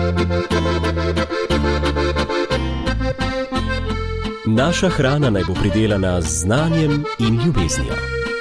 Naša hrana naj bo pridelana z znanjem in ljubeznijo.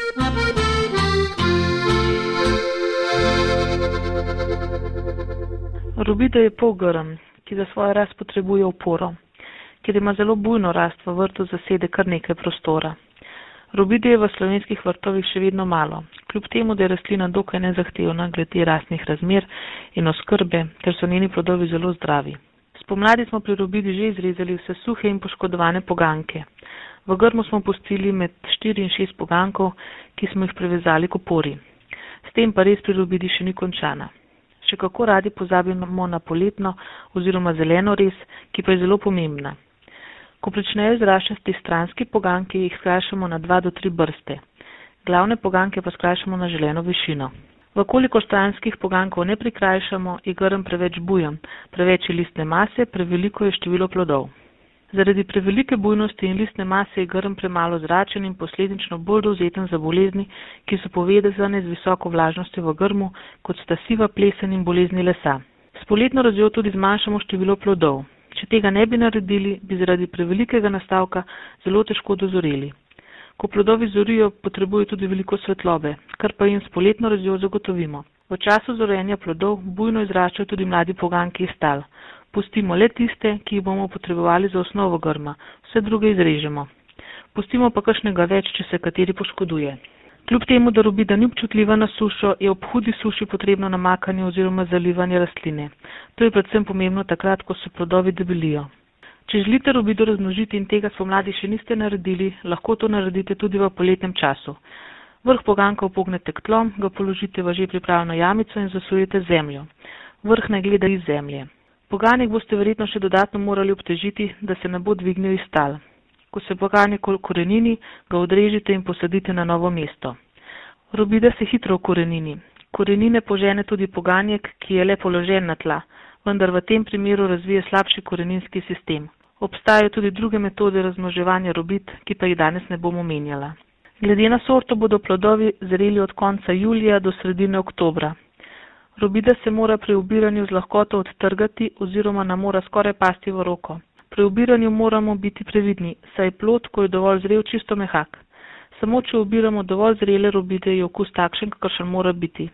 Robida je polgrm, ki za svojo rast potrebuje oporo. Ker ima zelo bujno rast, v vrtu zasede kar nekaj prostora. Robide je v slovenskih vrtovih še vedno malo, kljub temu, da je rastlina dokaj nezahtevna glede rastnih razmer in oskrbe, ker so njeni plodovi zelo zdravi. Spomladi smo pri robidi že izrezali vse suhe in poškodovane poganke. V grmu smo pustili med 4 in 6 pogankov, ki smo jih privezali k opori. S tem pa res pri robidi še ni končana. Še kako radi pozabimo na poletno oziroma zeleno rez, ki pa je zelo pomembna. Ko pričnejo izraščati stranski poganki, jih skrajšamo na 2 do 3 brste. Glavne poganke pa skrajšamo na želeno višino. Vkoliko stranskih pogankov ne prikrajšamo, je grm preveč bujen, preveč je listne mase, preveliko je število plodov. Zaradi prevelike bujnosti in listne mase je grm premalo zračen in posledično bolj dovzeten za bolezni, ki so povezane z visoko vlažnostjo v grmu, kot sta siva plesen in bolezni lesa. S poletno razjo tudi zmanjšamo število plodov. Če tega ne bi naredili, bi zaradi prevelikega nastavka zelo težko dozoreli. Ko plodovi zorijo, potrebujejo tudi veliko svetlobe, kar pa jim s poletno razjo zagotovimo. V času zorenja plodov bujno izraščajo tudi mladi poganki iz tal. Pustimo le tiste, ki jih bomo potrebovali za osnovo grma, vse druge izrežemo. Pustimo pa kakšnega več, če se kateri poškoduje. Kljub temu, da robida ni občutljiva na sušo, je ob hudi suši potrebno namakanje oziroma zalivanje rastline. To je predvsem pomembno takrat, ko se plodovi debelijo. Če želite robido razmnožiti in tega spomladi še niste naredili, lahko to naredite tudi v poletnem času. Vrh poganka upognete k tlom, ga položite v že pripravljeno jamico in zasujete z zemljo. Vrh naj gleda iz zemlje. Poganek boste verjetno še dodatno morali obtežiti, da se ne bo dvignil iz tal. Ko se poganek korenini, ga odrežite in posadite na novo mesto. Robida se hitro ukorenini. Korenine požene tudi poganjek, ki je le položen na tla, vendar v tem primeru razvije slabši koreninski sistem. Obstajajo tudi druge metode razmnoževanja robid, ki pa jih danes ne bom omenjala. Glede na sorto bodo plodovi zreli od konca julija do sredine oktobra. Robida se mora pri obiranju z lahkoto odtrgati oziroma nam mora skoraj pasti v roko. Pri obiranju moramo biti previdni, saj je plod, ko je dovolj zrel, čisto mehak. Samo če obiramo dovolj zrele robide, je okus takšen, kakršen mora biti.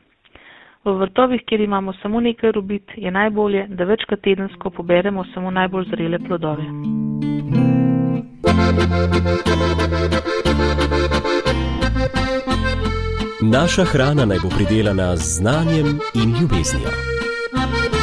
V vrtovih, kjer imamo samo nekaj robid, je najbolje, da večkrat tedensko poberemo samo najbolj zrele plodove. Naša hrana naj bo pridelana z znanjem in ljubeznijo.